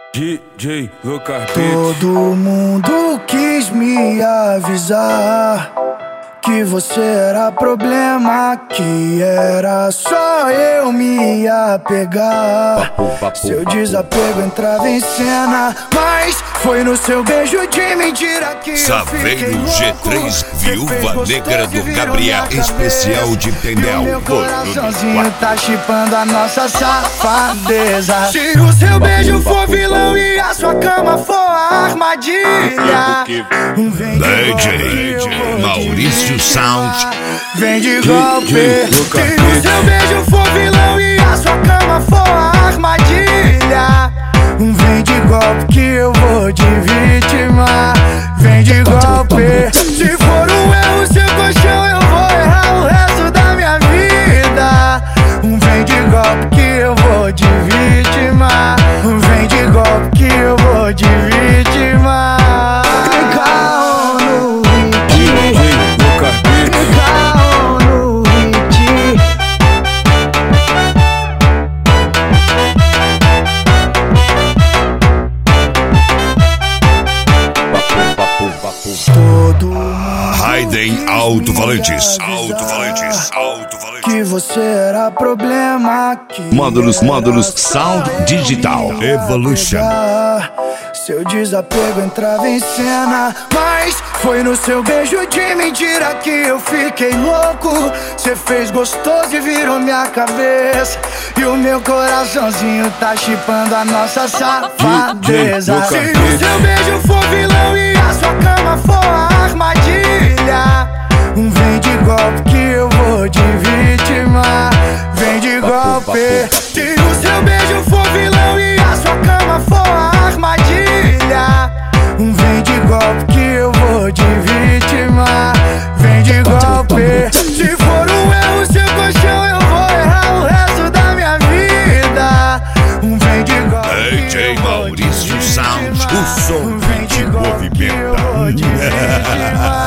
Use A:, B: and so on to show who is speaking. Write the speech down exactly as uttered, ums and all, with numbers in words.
A: D J Lucas Beats.
B: Todo mundo quis me avisar que você era problema, que era só eu me apegar. Seu desapego entrava em cena, mas foi no seu beijo de mentira que eu fiquei louco.
C: G três, Viúva Negra do Gabriel, especial de Tendel.
B: Meu coraçãozinho tá chipando a nossa safadeza. Se o seu beijo for vilão e a sua cama for a armadilha, vem
C: D J Maurício Sound,
B: vem de golpe. Se o seu beijo for vilão e a sua cama for a armadilha, vem de golpe que eu vou te vitimar. Vem de golpe. Se for um erro seu colchão, eu vou errar o resto da minha vida. Vem de golpe que eu vou te vitimar. Vem de golpe que eu vou te vitimar. Caô no hit, caô no hit. Todo
C: Raiden Alto-Falantes, Alto-Falantes, Alto-Falantes.
B: que você era problema, que
C: Módulos, módulos, Sound Digital Evolution.
B: Seu desapego entrava em cena, mas foi no seu beijo de mentira que eu fiquei louco. Cê fez gostoso e virou minha cabeça, e o meu coraçãozinho tá chipando a nossa safadeza. Se o seu beijo for vilão e a sua cama for a armadilha, vem de golpe que eu vou te vitimar. Vem de golpe. Se o seu beijo for vilão e a sua cama for a armadilha, vem de golpe que eu vou te vitimar. Vem de golpe. Se for um erro seu colchão, eu vou errar o resto da minha vida. Vem de golpe.
C: D J Maurício Sound, o som
B: Vem de
C: que
B: golpe que eu vou te
C: movimenta.
B: vitimar.